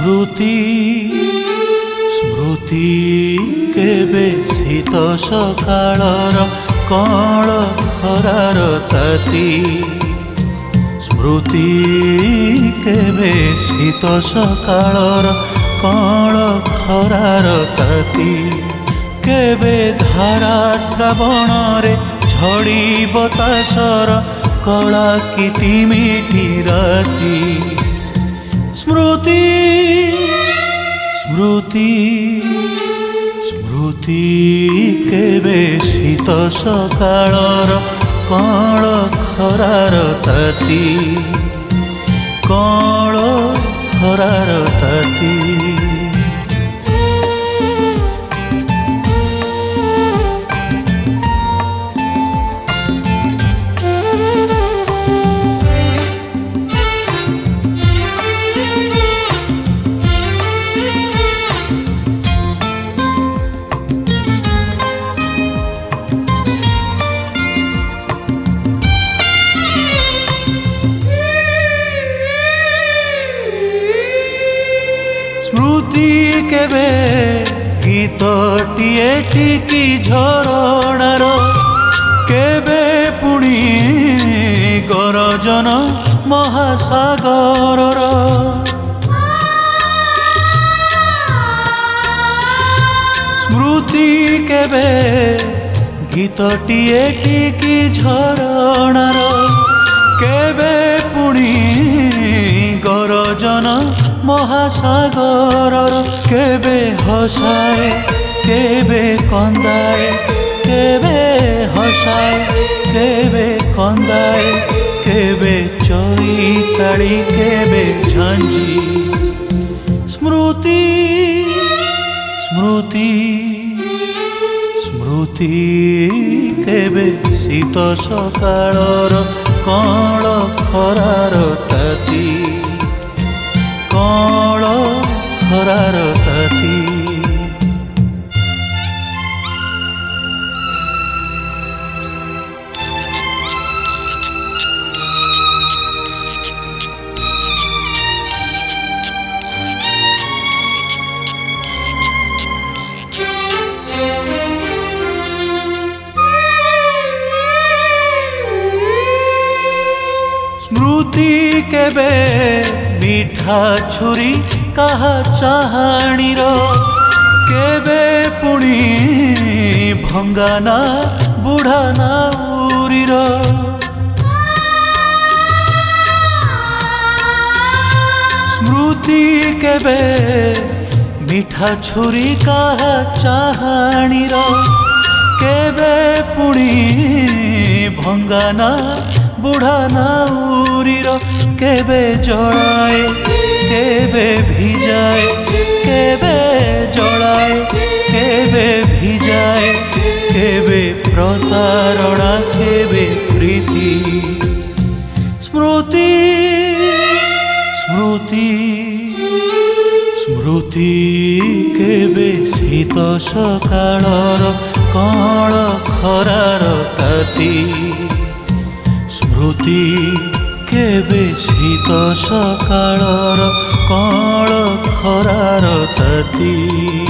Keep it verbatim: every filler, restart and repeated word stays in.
स्मृति स्मृति केबे शीत सकाळर कळ खरार ताती स्मृति केबे शीत सकाळर कळ खरार ताती केबे धारा श्रावण रे झड़ी बतासर कला किटी मिठी राती स्मृति स्मृति स्मृति केबे शीत सकाळर कळ खरार ताती कळ खरार ताती स्मृति केबे गीतटिए टिकी झरणार केबे पुणी गरजन महासागरर स्मृति केबे गीतटिए टिकी झरणार केबे पुणी गरजन महासागर केबे हसाए केबे कंदाए केबे हसाए केबे कंदाए केबे चैताली केबे झांझी स्मृति स्मृति स्मृति केबे शीत सकाळर कळ खरार ताती कळ खरार ताती स्मृति केबे मीठा छुरी कहा चाहाणी रो केबे पुणी भंगाना बुढ़ा नाउरी रो स्मृति केबे मीठा छुरी कहा चाहाणी रो केबे पुणी भंगाना बुढ़ा नाउरी रो केबे जड़ाए केबे भिजाए केबे जड़ाए केबे भिजाए केबे प्रतारणा केबे प्रीति स्मृति स्मृति स्मृति केबे शीत सकाळर कळ खरार ताती स्मृति केबे शीत सकाळर कळ खरार ताती।